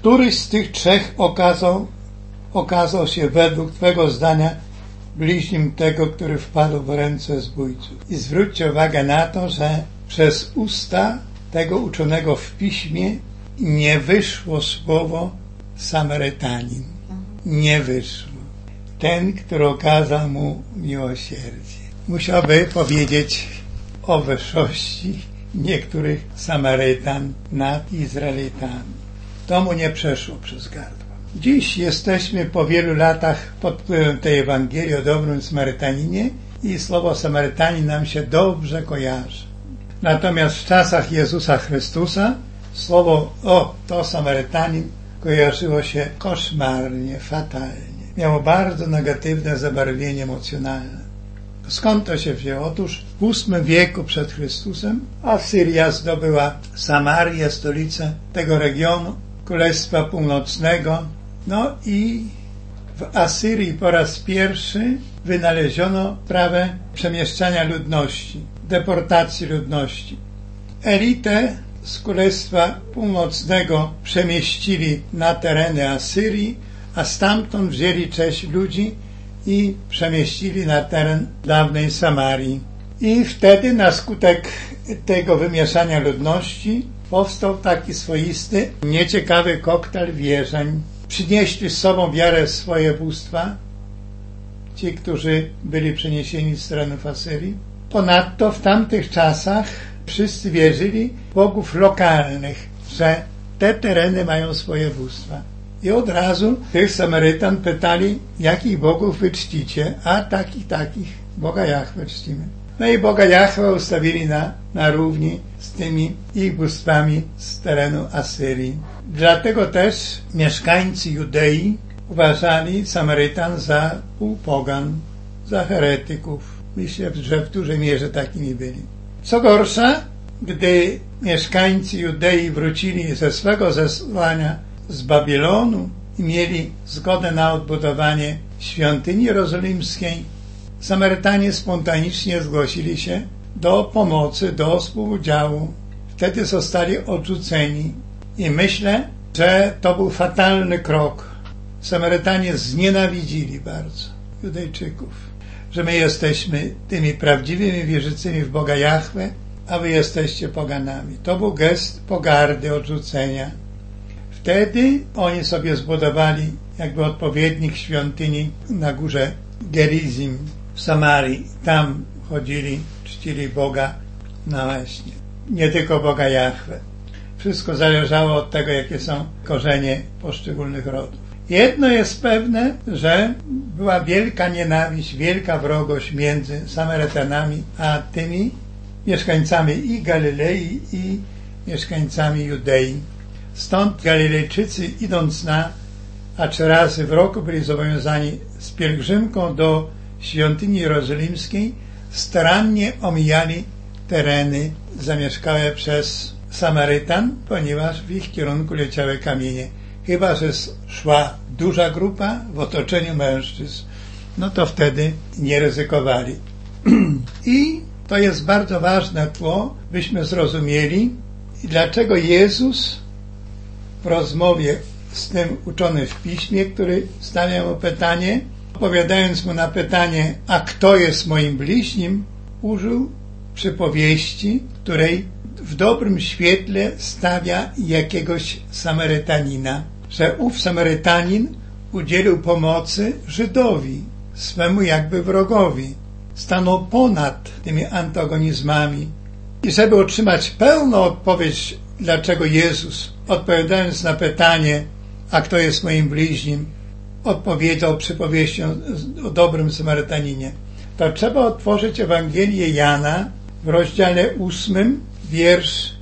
któryś z tych trzech okazał się według Twego zdania bliźnim tego, który wpadł w ręce zbójców. I zwróćcie uwagę na to, że przez usta tego uczonego w piśmie nie wyszło słowo Samarytanin. Nie wyszło. Ten, który okazał mu miłosierdzie. Musiałby powiedzieć o wyższości niektórych Samarytan nad Izraelitami. To mu nie przeszło przez gardło. Dziś jesteśmy po wielu latach pod wpływem tej Ewangelii o dobrym Samarytaninie i słowo Samarytanin nam się dobrze kojarzy. Natomiast w czasach Jezusa Chrystusa słowo to Samarytanin kojarzyło się koszmarnie, fatalnie. Miało bardzo negatywne zabarwienie emocjonalne. Skąd to się wzięło? Otóż w VIII wieku przed Chrystusem Asyria zdobyła Samarię, stolicę tego regionu, Królestwa Północnego. No i w Asyrii po raz pierwszy wynaleziono sprawę przemieszczania ludności, deportacji ludności. Elitę z Królestwa Północnego przemieścili na tereny Asyrii, a stamtąd wzięli część ludzi i przemieścili na teren dawnej Samarii. I wtedy na skutek tego wymieszania ludności powstał taki swoisty, nieciekawy koktajl wierzeń. Przynieśli z sobą wiarę w swoje bóstwa, ci, którzy byli przeniesieni z terenów Asyrii. Ponadto w tamtych czasach wszyscy wierzyli w bogów lokalnych, że te tereny mają swoje bóstwa. I od razu tych Samarytan pytali, jakich bogów wy czcicie, a takich, Boga Jahwe czcimy. No i Boga Jahwe ustawili na równi z tymi ich bóstwami z terenu Asyrii. Dlatego też mieszkańcy Judei uważali Samarytan za półpogan, za heretyków. Myślę, że w dużej mierze takimi byli. Co gorsza, gdy mieszkańcy Judei wrócili ze swego zesłania z Babilonu i mieli zgodę na odbudowanie świątyni jerozolimskiej, Samarytanie spontanicznie zgłosili się do pomocy, do współudziału. Wtedy zostali odrzuceni i myślę, że to był fatalny krok. Samarytanie znienawidzili bardzo Judejczyków, że my jesteśmy tymi prawdziwymi wierzącymi w Boga Jahwe, a wy jesteście poganami. To był gest pogardy, odrzucenia. Wtedy oni sobie zbudowali jakby odpowiednik świątyni na górze Gerizim w Samarii. Tam chodzili, czcili Boga, no właśnie, nie tylko Boga Jahwe. Wszystko zależało od tego, jakie są korzenie poszczególnych rodów. Jedno jest pewne, że była wielka nienawiść, wielka wrogość między Samarytanami a tymi mieszkańcami i Galilei, i mieszkańcami Judei. Stąd Galilejczycy, idąc a 3 razy w roku byli zobowiązani z pielgrzymką do świątyni jerozolimskiej, starannie omijali tereny zamieszkałe przez Samarytan, ponieważ w ich kierunku leciały kamienie. Chyba że szła duża grupa w otoczeniu mężczyzn, no to wtedy nie ryzykowali. I to jest bardzo ważne tło, byśmy zrozumieli, dlaczego Jezus w rozmowie z tym uczonym w piśmie, który stawia mu pytanie, odpowiadając mu na pytanie, a kto jest moim bliźnim, użył przypowieści, której w dobrym świetle stawia jakiegoś Samarytanina, że ów Samarytanin udzielił pomocy Żydowi, swemu jakby wrogowi. Stanął ponad tymi antagonizmami. I żeby otrzymać pełną odpowiedź, dlaczego Jezus, odpowiadając na pytanie, a kto jest moim bliźnim, odpowiedział przypowieścią o dobrym Samarytaninie, to trzeba otworzyć Ewangelię Jana w rozdziale 8, wiersz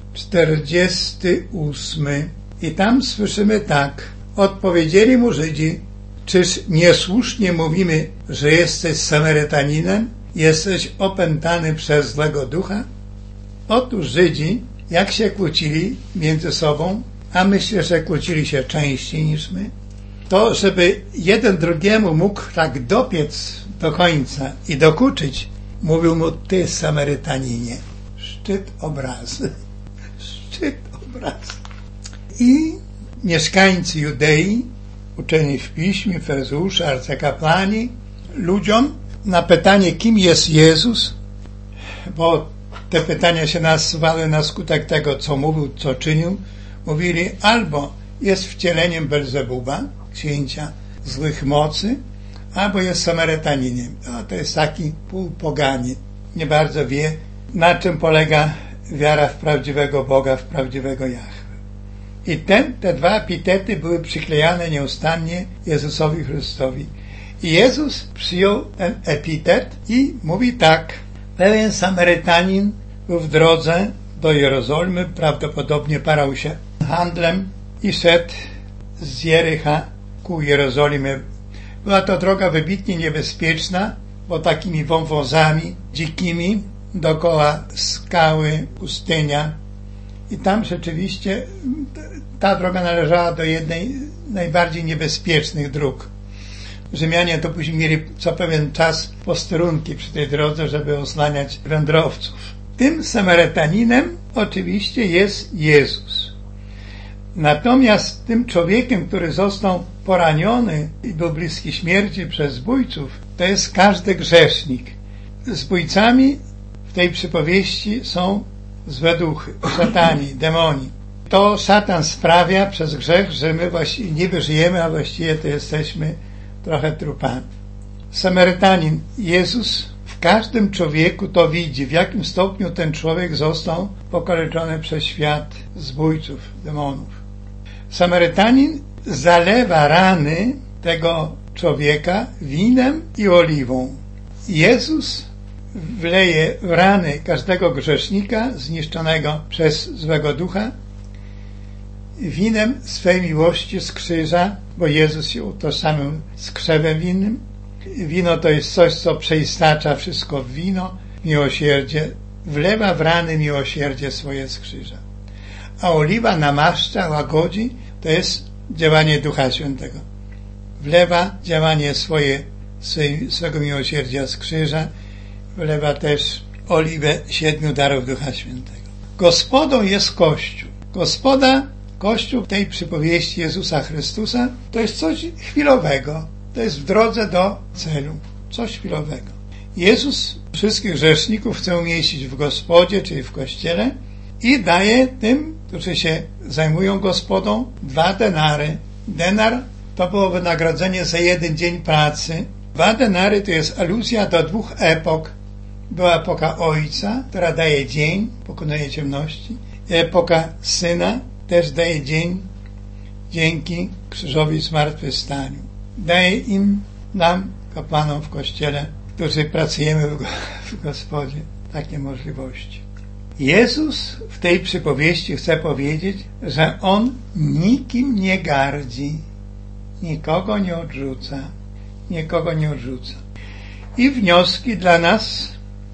48. I tam słyszymy tak. Odpowiedzieli mu Żydzi, czyż niesłusznie mówimy, że jesteś Samarytaninem? Jesteś opętany przez złego ducha? Otóż Żydzi, jak się kłócili między sobą, a myślę, że kłócili się częściej niż my, to żeby jeden drugiemu mógł tak dopiec do końca i dokuczyć, mówił mu, ty Samarytaninie. Szczyt obrazy. Szczyt obrazy. I mieszkańcy Judei, uczeni w piśmie, faryzeusze, arcykapłani, ludziom na pytanie, kim jest Jezus, bo te pytania się nasuwały na skutek tego, co mówił, co czynił, mówili albo jest wcieleniem Belzebuba, księcia złych mocy, albo jest Samarytaninem. To jest taki półpoganin. Nie bardzo wie, na czym polega wiara w prawdziwego Boga, w prawdziwego Jahwe. I te dwa epitety były przyklejane nieustannie Jezusowi Chrystusowi. I Jezus przyjął ten epitet i mówi tak. Pewien Samarytanin był w drodze do Jerozolimy, prawdopodobnie parał się handlem i szedł z Jericha ku Jerozolimie. Była to droga wybitnie niebezpieczna, bo takimi wąwozami dzikimi, dookoła skały, pustynia. I tam rzeczywiście ta droga należała do jednej z najbardziej niebezpiecznych dróg. Rzymianie to później mieli co pewien czas posterunki przy tej drodze, żeby osłaniać wędrowców. Tym Samarytaninem oczywiście jest Jezus. Natomiast tym człowiekiem, który został poraniony i był bliski śmierci przez zbójców, to jest każdy grzesznik. Zbójcami w tej przypowieści są złe duchy, szatani, demoni. To szatan sprawia przez grzech, że my właściwie niby żyjemy, a właściwie to jesteśmy trochę trupami. Samarytanin, Jezus w każdym człowieku to widzi, w jakim stopniu ten człowiek został pokaleczony przez świat zbójców, demonów. Samarytanin zalewa rany tego człowieka winem i oliwą. Jezus wleje w rany każdego grzesznika zniszczonego przez złego ducha winem swej miłości z krzyża, bo Jezus się utożsamił z krzewem winnym. Wino to jest coś, co przeistacza wszystko w wino, miłosierdzie, wlewa w rany miłosierdzie swoje z krzyża. A oliwa namaszcza, łagodzi, to jest działanie Ducha Świętego. Wlewa działanie swego miłosierdzia z krzyża, wlewa też oliwę 7 darów Ducha Świętego. Gospodą jest Kościół. Kościół w tej przypowieści Jezusa Chrystusa to jest coś chwilowego. To jest w drodze do celu. Coś chwilowego. Jezus wszystkich grzeszników chce umieścić w gospodzie, czyli w kościele i daje tym, którzy się zajmują gospodą, 2 denary. Denar to było wynagrodzenie za 1 dzień pracy. 2 denary to jest aluzja do 2 epok. Była epoka Ojca, która daje dzień, pokonuje ciemności. I epoka Syna też daje dzień dzięki krzyżowi zmartwychwstaniu. Daje nam, kapłanom w Kościele, którzy pracujemy w Gospodzie, takie możliwości. Jezus w tej przypowieści chce powiedzieć, że On nikim nie gardzi, nikogo nie odrzuca. I wnioski dla nas,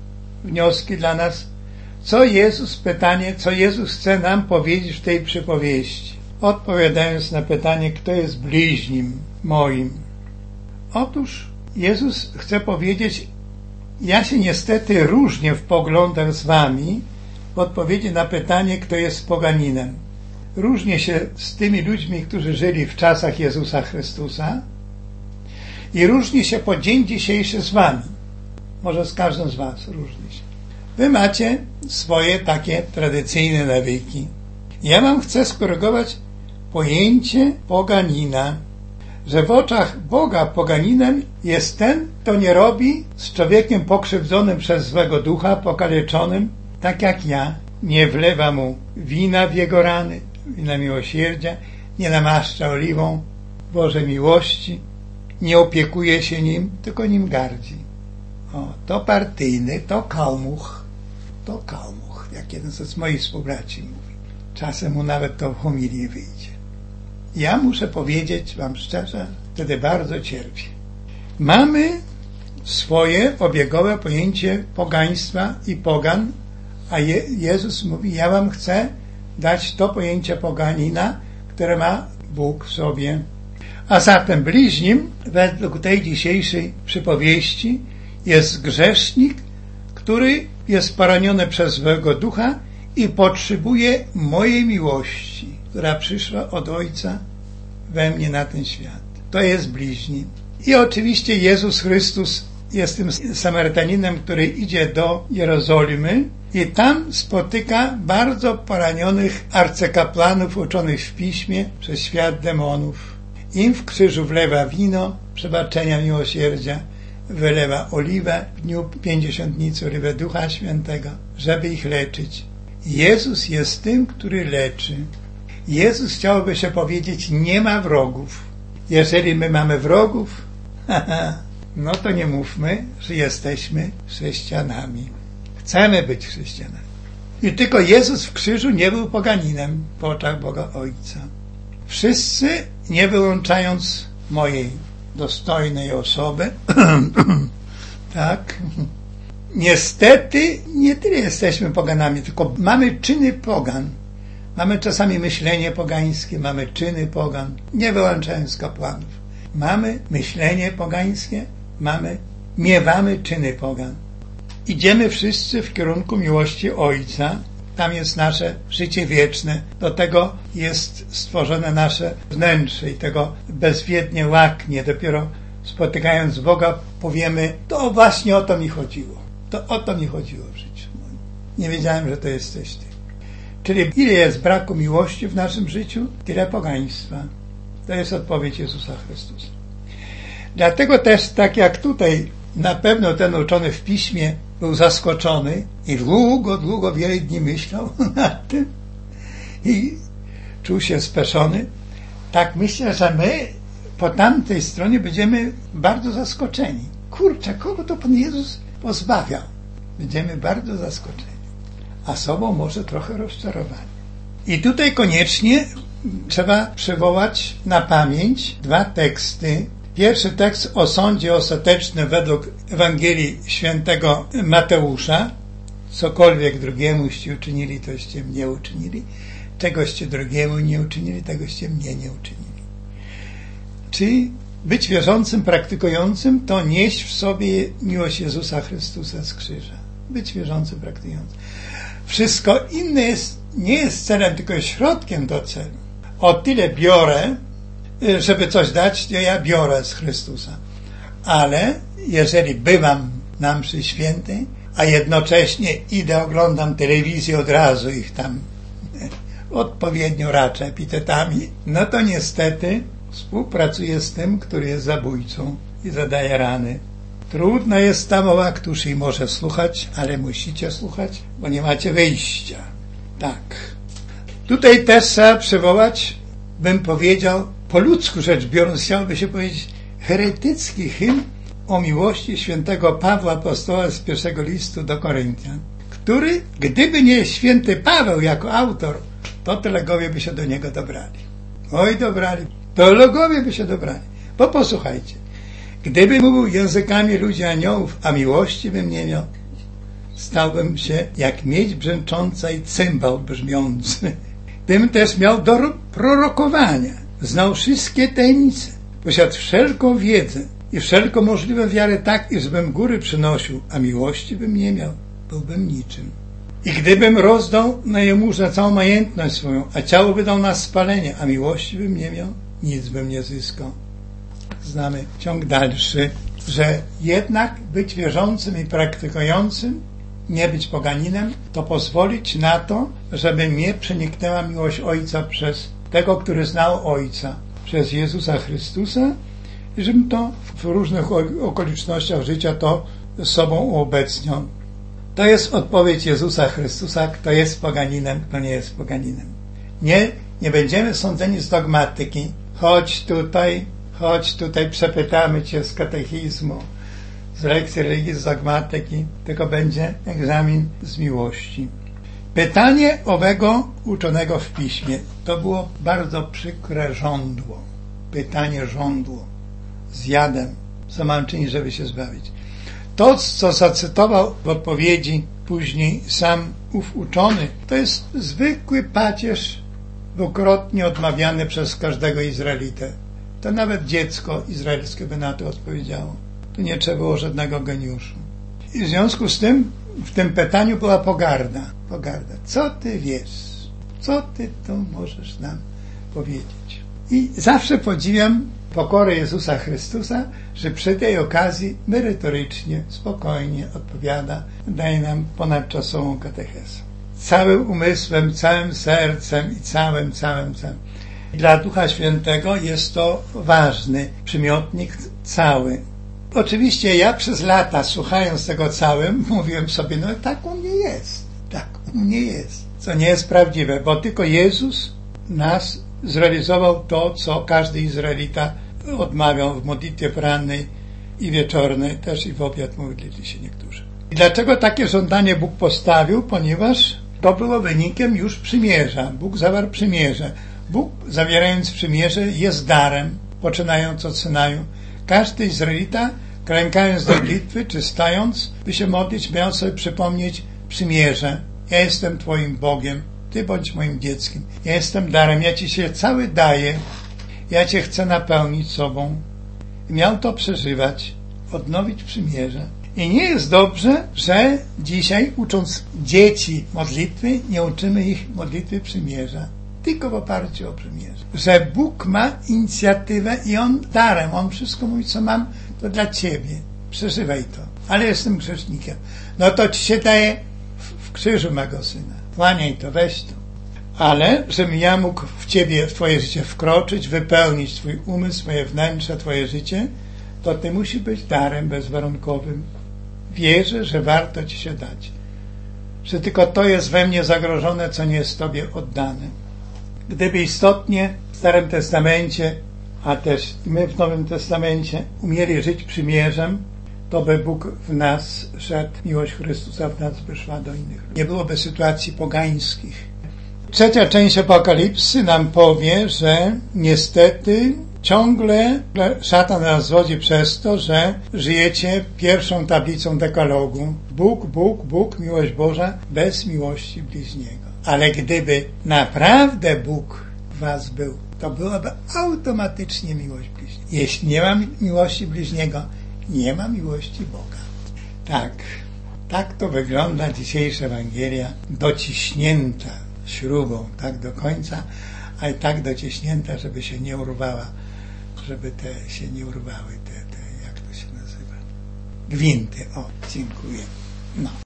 co Jezus chce nam powiedzieć w tej przypowieści. Odpowiadając na pytanie, kto jest bliźnim moim. Otóż Jezus chce powiedzieć, ja się niestety różnię w poglądach z wami w odpowiedzi na pytanie, kto jest poganinem. Różnię się z tymi ludźmi, którzy żyli w czasach Jezusa Chrystusa i różnię się po dzień dzisiejszy z wami. Może z każdym z was różni się. Wy macie swoje takie tradycyjne nawyki. Ja wam chcę skorygować pojęcie poganina, że w oczach Boga poganinem jest ten, kto nie robi z człowiekiem pokrzywdzonym przez złego ducha, pokaleczonym, tak jak ja, nie wlewa mu wina w jego rany, wina miłosierdzia, nie namaszcza oliwą Bożej miłości, nie opiekuje się nim, tylko nim gardzi. To partyjny, to kalmuch, jak jeden z moich współbraci mówi. Czasem mu nawet to w homilii wyjdzie. Ja muszę powiedzieć wam szczerze, wtedy bardzo cierpię. Mamy swoje obiegowe pojęcie pogaństwa i pogan, a Jezus mówi, ja wam chcę dać to pojęcie poganina, które ma Bóg w sobie. A zatem bliźnim, według tej dzisiejszej przypowieści, jest grzesznik, który jest poraniony przez złego ducha i potrzebuje mojej miłości. która przyszła od Ojca we mnie na ten świat. To jest bliźni. I oczywiście Jezus Chrystus jest tym Samarytaninem, który idzie do Jerozolimy i tam spotyka bardzo poranionych arcykapłanów uczonych w piśmie przez świat demonów. Im w krzyżu wlewa wino przebaczenia miłosierdzia, wylewa oliwę w dniu pięćdziesiątnicy, oliwę Ducha Świętego, żeby ich leczyć. Jezus jest tym, który leczy. Jezus, chciałoby się powiedzieć, nie ma wrogów. Jeżeli my mamy wrogów, no to nie mówmy, że jesteśmy chrześcijanami. Chcemy być chrześcijanami. I tylko Jezus w krzyżu nie był poganinem w oczach Boga Ojca. Wszyscy, nie wyłączając mojej dostojnej osoby, tak, niestety nie tyle jesteśmy poganami, tylko mamy czyny pogan. Mamy czasami myślenie pogańskie, mamy czyny pogan, nie wyłączając kapłanów. Mamy myślenie pogańskie, miewamy czyny pogan. Idziemy wszyscy w kierunku miłości Ojca. Tam jest nasze życie wieczne. Do tego jest stworzone nasze wnętrze i tego bezwiednie łaknie. Dopiero spotykając Boga powiemy, to właśnie o to mi chodziło. To o to mi chodziło w życiu. Nie wiedziałem, że to jesteś Ty. Czyli ile jest braku miłości w naszym życiu, tyle pogaństwa. To jest odpowiedź Jezusa Chrystusa. Dlatego też, tak jak tutaj, na pewno ten uczony w piśmie był zaskoczony i długo, wiele dni myślał nad tym i czuł się speszony. Tak myślę, że my po tamtej stronie będziemy bardzo zaskoczeni. Kurczę, kogo to Pan Jezus pozbawiał? Będziemy bardzo zaskoczeni. A sobą może trochę rozczarowani. I tutaj koniecznie trzeba przywołać na pamięć dwa teksty. Pierwszy tekst o sądzie ostatecznym według Ewangelii Świętego Mateusza. Cokolwiek drugiemu uczynili, toście mnie uczynili. Czegoście drugiemu nie uczynili, tegoście mnie nie uczynili. Czyli być wierzącym, praktykującym, to nieść w sobie miłość Jezusa Chrystusa z krzyża. Być wierzącym, praktykującym. Wszystko inne nie jest celem, tylko środkiem do celu. O tyle biorę, żeby coś dać, to ja biorę z Chrystusa. Ale jeżeli bywam na mszy świętej, a jednocześnie idę, oglądam telewizję, od razu ich tam odpowiednio raczę epitetami, no to niestety współpracuję z tym, który jest zabójcą i zadaje rany. Trudno jest tamowa, któż jej może słuchać, ale musicie słuchać, bo nie macie wyjścia. Tak. Tutaj też trzeba przywołać, bym powiedział, po ludzku rzecz biorąc, chciałoby się powiedzieć, heretycki hymn o miłości świętego Pawła Apostoła z pierwszego listu do Koryntian, który, gdyby nie święty Paweł jako autor, to teologowie by się do niego dobrali. Oj, dobrali. Teologowie by się dobrali. Bo posłuchajcie, gdybym mówił językami ludzi aniołów, a miłości bym nie miał, stałbym się jak miedź brzęcząca i cymbał brzmiący. Bym też miał do prorokowania, znał wszystkie tajemnice, posiadł wszelką wiedzę i wszelką możliwą wiarę tak, iżbym góry przynosił, a miłości bym nie miał, byłbym niczym. I gdybym rozdał na jemurze całą majętność swoją, a ciało wydał na spalenie, a miłości bym nie miał, nic bym nie zyskał. Znamy ciąg dalszy, że jednak być wierzącym i praktykującym, nie być poganinem, to pozwolić na to, żeby mnie przeniknęła miłość Ojca przez tego, który znał Ojca, przez Jezusa Chrystusa i żebym to w różnych okolicznościach życia to z sobą uobecniał. To jest odpowiedź Jezusa Chrystusa, kto jest poganinem, kto nie jest poganinem. Nie będziemy sądzeni z dogmatyki. Chodź tutaj, przepytamy cię z katechizmu, z lekcji religii, z dogmatyki, tylko będzie egzamin z miłości. Pytanie owego uczonego w piśmie to było bardzo przykre żądło. Pytanie żądło. Zjadem. Co mam czynić, żeby się zbawić? To, co zacytował w odpowiedzi później sam ów uczony, to jest zwykły pacierz dwukrotnie odmawiany przez każdego Izraelitę. To nawet dziecko izraelskie by na to odpowiedziało. Tu nie trzeba było żadnego geniuszu. I w związku z tym w tym pytaniu była pogarda. Co ty wiesz? Co ty tu możesz nam powiedzieć? I zawsze podziwiam pokorę Jezusa Chrystusa, że przy tej okazji merytorycznie, spokojnie odpowiada, daje nam ponadczasową katechezę. Całym umysłem, całym sercem i całym. Dla Ducha Świętego jest to ważny przymiotnik cały. Oczywiście ja przez lata, słuchając tego całym, mówiłem sobie, no tak u mnie jest. Tak u mnie jest. Co nie jest prawdziwe, bo tylko Jezus nas zrealizował to, co każdy Izraelita odmawiał w modlitwie porannej i wieczornej, też i w obiad modlili się niektórzy. I dlaczego takie żądanie Bóg postawił? Ponieważ to było wynikiem już przymierza. Bóg zawarł przymierze. Bóg, zawierając przymierze, jest darem, poczynając od Synaju. Każdy Izraelita, klękając do modlitwy, czy stając, by się modlić, miał sobie przypomnieć przymierze. Ja jestem Twoim Bogiem, Ty bądź moim dzieckiem. Ja jestem darem, ja Ci się cały daję. Ja Cię chcę napełnić sobą. I miał to przeżywać, odnowić przymierze. I nie jest dobrze, że dzisiaj, ucząc dzieci modlitwy, nie uczymy ich modlitwy przymierza, tylko w oparciu o przymierze. Że Bóg ma inicjatywę i On darem, On wszystko mówi, co mam, to dla Ciebie. Przeżywaj to. Ale jestem grzesznikiem. No to Ci się daje w krzyżu mego Syna. Kłaniaj to, weź to. Ale, żebym ja mógł w Ciebie, w Twoje życie wkroczyć, wypełnić Twój umysł, Twoje wnętrze, Twoje życie, to Ty musisz być darem bezwarunkowym. Wierzę, że warto Ci się dać. Że tylko to jest we mnie zagrożone, co nie jest Tobie oddane. Gdyby istotnie w Starym Testamencie, a też my w Nowym Testamencie umieli żyć przymierzem, to by Bóg w nas szedł, miłość Chrystusa w nas by szła do innych ludzi. Nie byłoby sytuacji pogańskich. Trzecia część Apokalipsy nam powie, że niestety ciągle szatan nas zwodzi przez to, że żyjecie pierwszą tablicą dekalogu. Bóg, miłość Boża, bez miłości bliźniego. Ale gdyby naprawdę Bóg w was był, to byłaby automatycznie miłość bliźniego. Jeśli nie ma miłości bliźniego, nie ma miłości Boga. Tak to wygląda dzisiejsza Ewangelia, dociśnięta śrubą, tak do końca, ale tak dociśnięta, żeby się nie urwała, żeby się nie urwały te, jak to się nazywa? Gwinty. O, dziękuję. No.